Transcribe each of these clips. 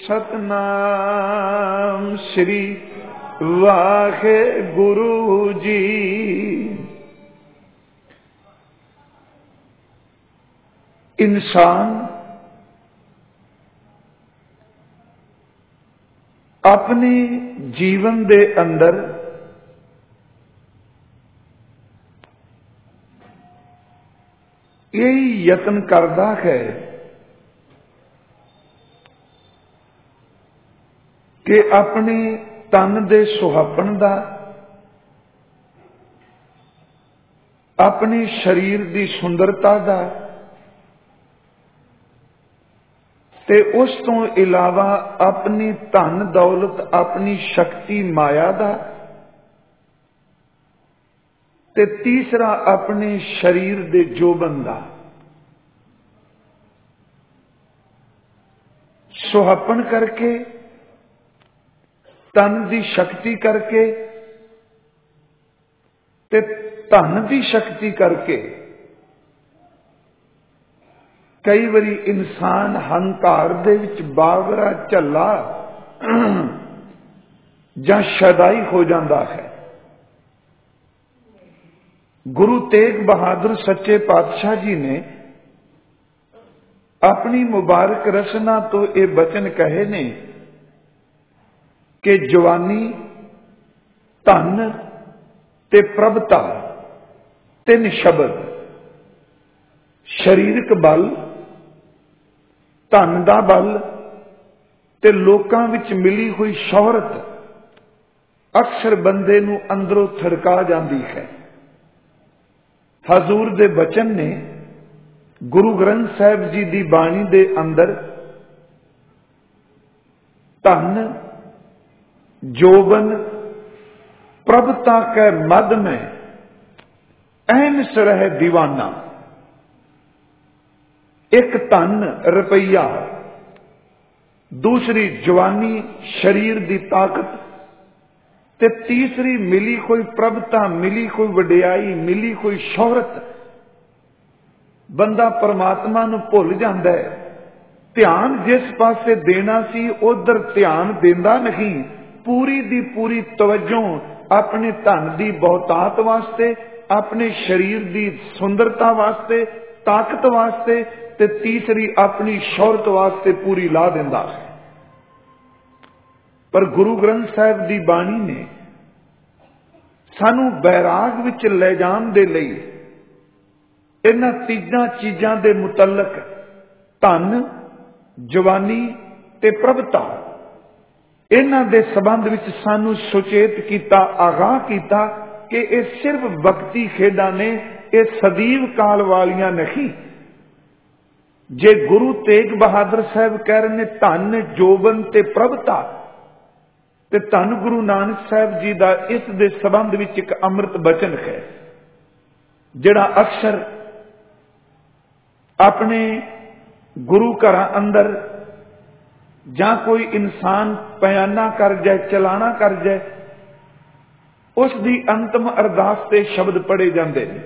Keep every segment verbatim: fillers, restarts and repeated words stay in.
सतनाम श्री वाहेगुरु जी। इंसान अपने जीवन दे अंदर यही यत्न करता है कि अपने तन दे सुहापन दा, अपने शरीर दी सुंदरता दा ते उस तो इलावा अपनी धन दौलत, अपनी शक्ति माया दा ते तीसरा अपने शरीर दे जोबन दा सुहापन करके, तन दी शक्ति करके ते धन दी शक्ति करके कई बारी इंसान हंकार दे विच बावरा झल्ला जां शदाई हो जाता है। गुरु तेग बहादुर सच्चे पातशाह जी ने अपनी मुबारक रचना तो ये बचन कहे ने कि जवानी, धन ते प्रभता तीन शब्द, शरीरक बल, धन दा बल ते लोकां विच मिली हुई शोहरत अक्सर बंदे नूं अंदरों थड़का जाती है। हजूर दे बचन ने गुरु ग्रंथ साहिब जी दी बाणी दे अंदर धन, जोबन, प्रभता के मद में ऐन सरह दीवाना, एक धन रुपया, दूसरी जवानी शरीर दी ताकत ते तीसरी मिली कोई प्रभता, मिली कोई वडियाई, मिली कोई शोहरत। बंदा परमात्मा नूं भुल जांदा है। ध्यान जिस पासे देना सी उधर ध्यान देंदा नहीं। पूरी दी पूरी तवज्जो अपने धन दी बहुतात वास्ते, अपने शरीर दी सुंदरता वास्ते, ताकत वास्ते ते तीसरी अपनी शोहरत वास्ते पूरी ला दिंदा है। पर गुरु ग्रंथ साहिब दी बाणी ने सानू बैराग विच ले जाण दे लई इन्हां तीजां चीजां दे मुतलक धन, जवानी ते प्रभता, इन्हां दे संबंध विच सानू सुचेत कीता, आगाह कीता कि ये सिर्फ वक्ती खेडां ने, ये सदीव काल वालियां नहीं। जे गुरु तेग बहादुर साहब कह रहे ने धन, जोबन ते प्रभता, ते धन गुरु नानक साहब जी का इस दे संबंध विच एक अमृत बचन है जिहड़ा अक्सर अपने गुरु घर अंदर जां कोई इंसान बयाना कर जाए, चलाना कर जाए, उस दी अंतिम अरदास ते शब्द पढ़े जाते हैं।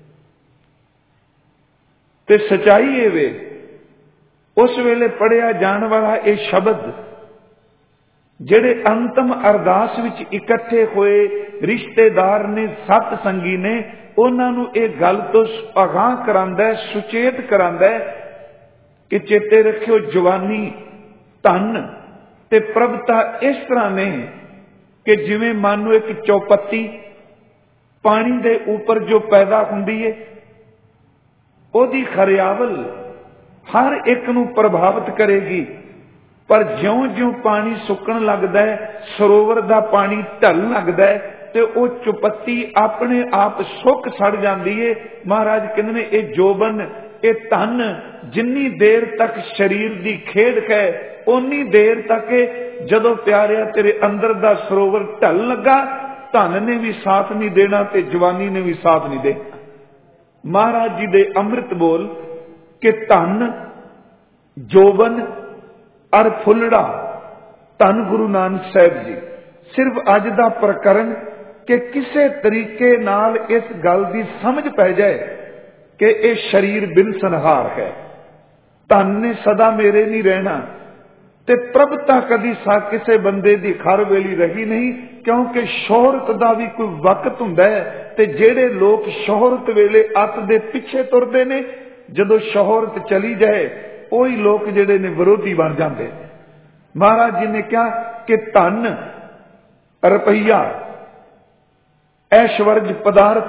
ते सच्चाई ये वे उस वेले पढ़िया जान वाला ये शब्द जेड़े अंतिम अरदास विच इकट्ठे होए रिश्तेदार ने, सत संगी ने, उन्हां नूं ये गल तो आगाह करांदा है, सुचेत करांदा है कि चेते रखियो जवानी, धन ते प्रभता इस तरह ने कि जिवें मानो एक चौपत्ती पानी दे ऊपर जो पैदा हुंदी है, ओदी खरियावल हर एक नूं प्रभावित करेगी। पर ज्यों ज्यों पानी सुकन लगता है, सरोवर का पानी ढल लगता है, तो वह चुपत्ती अपने आप सुक सड़ जाती है। महाराज कहते हैं ये जोबन, ये धन जिन्नी देर तक शरीर की खेड है उन्नी देर तक जदों प्यारिया तेरे अंदर का सरोवर ढल लगा, धन ने भी साथ नहीं देना ते जवानी ने भी साथ नहीं देना। महाराज जी दे अमृत बोल कि धन, जोबन और फुलड़ा, धन गुरु नानक साहब जी सिर्फ अज दा प्रकरण कि किसे तरीके नाल इस गल की समझ पै जाए कि यह शरीर बिन संहार है। धन ने सदा मेरे नहीं रहना, ते प्रभुता कदी सा किसे बंदे दी खर वेली रही नहीं, क्योंकि शोहरत दा भी कोई वक्त हुंदा है। ते जेड़े लोग शोहरत वेले अत दे पिछे तुरदे ने, जदों शोहरत चली जाए ओही लोग जेड़े ने विरोधी बन जाते हैं। महाराज जी ने कहा कि धन रुपया ऐश्वर्य पदार्थ,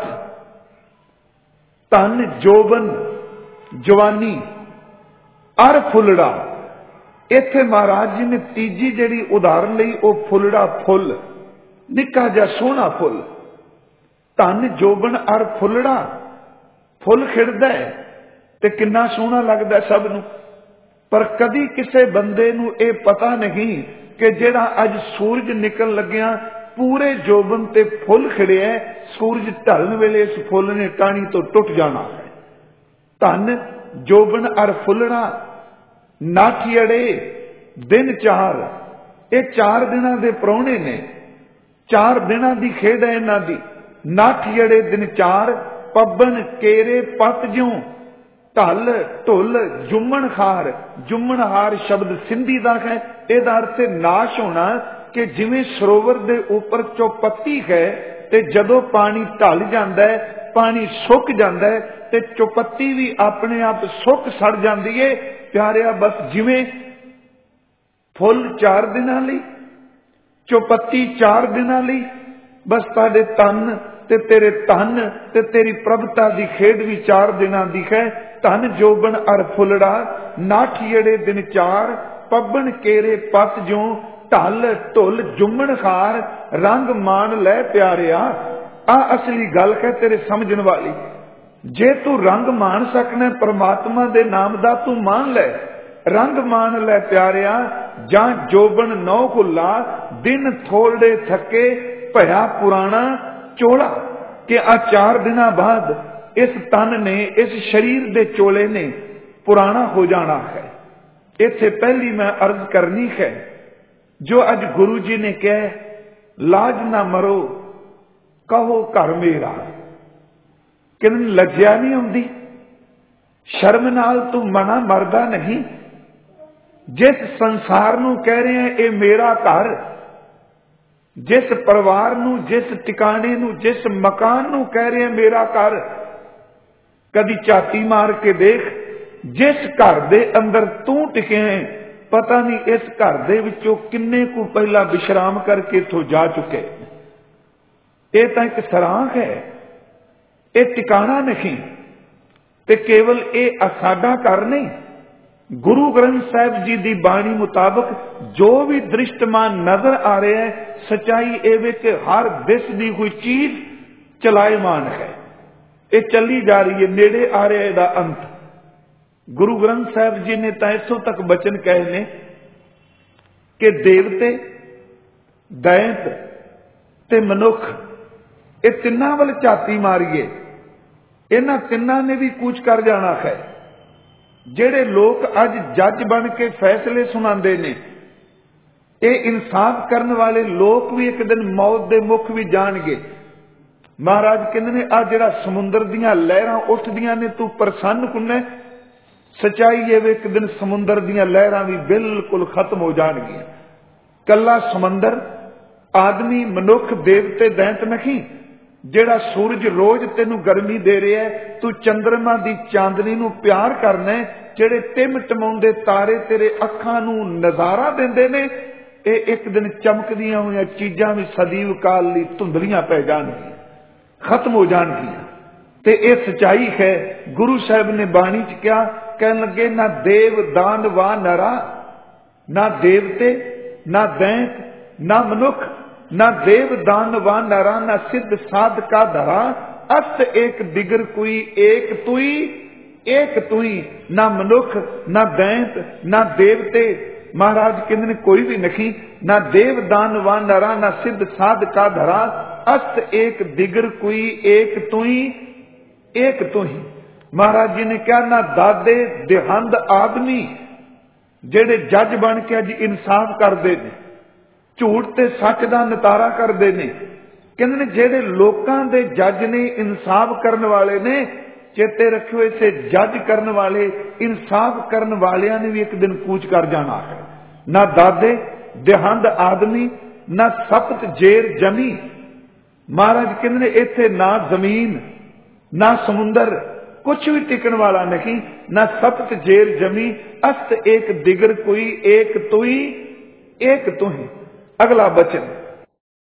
धन जोबन जवानी अर फुलड़ा। इत्थे महाराज जी ने तीजी जिहड़ी उदाहरण लई वो फुलड़ा फुल, निक्का जिहा सोहना फुल। धन जोबन अर फुलड़ा, फुल खिड़दा है ते किन्ना सोहना लगदा सब नूं, पर कदी किसे बंदे नूं ये पता नहीं कि जिहड़ा अज सूरज निकल लग्या पूरे जोबन ते फुल खिड़िया, सूरज ढलण वेले इस फुल ने टाणी तो टुट जाना है। धन जोबन अर फुलड़ा नाठियड़े दिन चार, ये चार दिनां दे प्राहुणे ने, चार दिनां दी खेड है इन्हां दी। नाठियड़े दिन चार, पब्बन केरे पत ज्यों, ढल ढुल जुम्मन हार। जुम्मन हार शब्द सिंधी दा है, इहदा अर्थ है नाश होना, कि जिवें सरोवर दे उपर चौपत्ती है ते जदों पानी ढल जांदा है, पानी सुक जांदा है ते चौपत्ती भी अपने आप सुक सड़ जांदी है। प्यारिया बस जिवें फुल चार दिनां लई, चौपत्ती चार दिनां लई, बस तुहाडे तन ते तेरे धन ते तेरी प्रभुता दी खेड भी चार दिनां दी है। धन जोबन अर फुलड़ा नाठियड़े दिन चार, पब्बन केरे पत ज्यों, ढल ढुल जुम्मन हार। रंग मान लै प्यारिया, आ असली गल है तेरे समझण वाली। जे तू रंग मान सकना परमात्मा दे नाम दा, तू मान लै, रंग मान लै प्यारिया। जां जोबन नौ हुला, दिन थोड़े थके, भया पुराना चोला। कि आ चार दिना बाद इस तन ने, इस शरीर दे चोले ने पुराना हो जाना है। इत्थे पहली मैं अर्ज करनी है, जो अज गुरु जी ने कहा लाज ना मरो कहो घर मेरा, कि लज्जा नहीं आउंदी, शर्म नाल तू मना मरदा नहीं। जिस संसार नूं कह रहे हैं ये मेरा घर, जिस परिवार नूं, जिस टिकाणे नूं, जिस मकान नूं कह रहे हैं मेरा घर, कदी झाती मार के देख, जिस घर दे अंदर तू टिके है, पता नहीं इस घर दे विचों किन्ने को पहला विश्राम करके इथों जा चुके। ये तो एक सराख है, ये टिकाणा नहीं, ते केवल ये साडा घर नहीं। गुरु ग्रंथ साहिब जी की बाणी मुताबक जो भी दृष्टमान नजर आ रहा है, सच्चाई ये कि हर दिस दी कोई चीज चलायमान है, ये चली जा रही है, नेड़े आ रहा है इसदा अंत। गुरु ग्रंथ साहिब जी ने तो इथों तक बचन कहे ने कि देवते, दैंत ते मनुख, ये तिन्ना वल झाती मारीए, इन्हां तिन्ना ने भी कूच कर जाना है। जेड़े लोग अज जज बन के फैसले सुनाते ने, ये इंसाफ करने वाले लोग भी एक दिन मौत दे मुख भी जाणगे। महाराज कहंदे ने आ जिहड़ा समुंदर दियां लहरां उठदियां ने, तू प्रसन्न हुन्ना। सच्चाई ये वे एक दिन समुंदर दियां लहरां भी बिल्कुल खत्म हो जाणगियां। कला समंदर, आदमी, मनुख, देवते, दैंत नहीं। जेड़ा सूरज रोज तेनू गर्मी दे रहा है, तू चंद्रमा दी चांदनी नू प्यार करना है। जेड़े तिम टमाउंदे तारे तेरे अखां नू नजारा देंदे ने, ये एक दिन चमकदियां हुई चीजां भी सदीव काल लई धुंधलियां पै जाणगियां, खत्म हो जाणगियां। ते ये सच्चाई है। गुरु साहब ने बाणी च क्या कहन लगे, ना देव दान वा नरा, ना देवते, ना दैंत, ना मनुख, ना देव दान वा नरा, ना सिद्ध साध का धरा, अस्त एक दिगर कोई, एक तुई, एक तुई। ना मनुख, ना दैंत, ना देवते, महाराज कहते कोई भी नहीं, ना देव दान वा नरा, ना सिद्ध साध का धरा, अस्त एक दिगर कोई, एक तुई, एक तुही। महाराज जी ने कहा ना दादे देहंद आदमी जेड़े जज बन के अज इंसाफ करते हैं, झूठ ते सच का नितारा करते हैं। कहते ने जेड़े लोकां दे जज ने, इंसाफ करने वाले ने, चेते रखियो इसे जज करने वाले, इंसाफ करने वालियां ने भी एक दिन कूच कर जाना है। ना दादे देहंद आदमी, ना सप्त जेर जमी। महाराज कहते ने इत्थे ना जमीन ना समुंदर, कुछ भी टिकन वाला नहीं, ना सप्त जेर जमी, अस्त एक दिगर कोई, एक तुई एक तुही। अगला बचन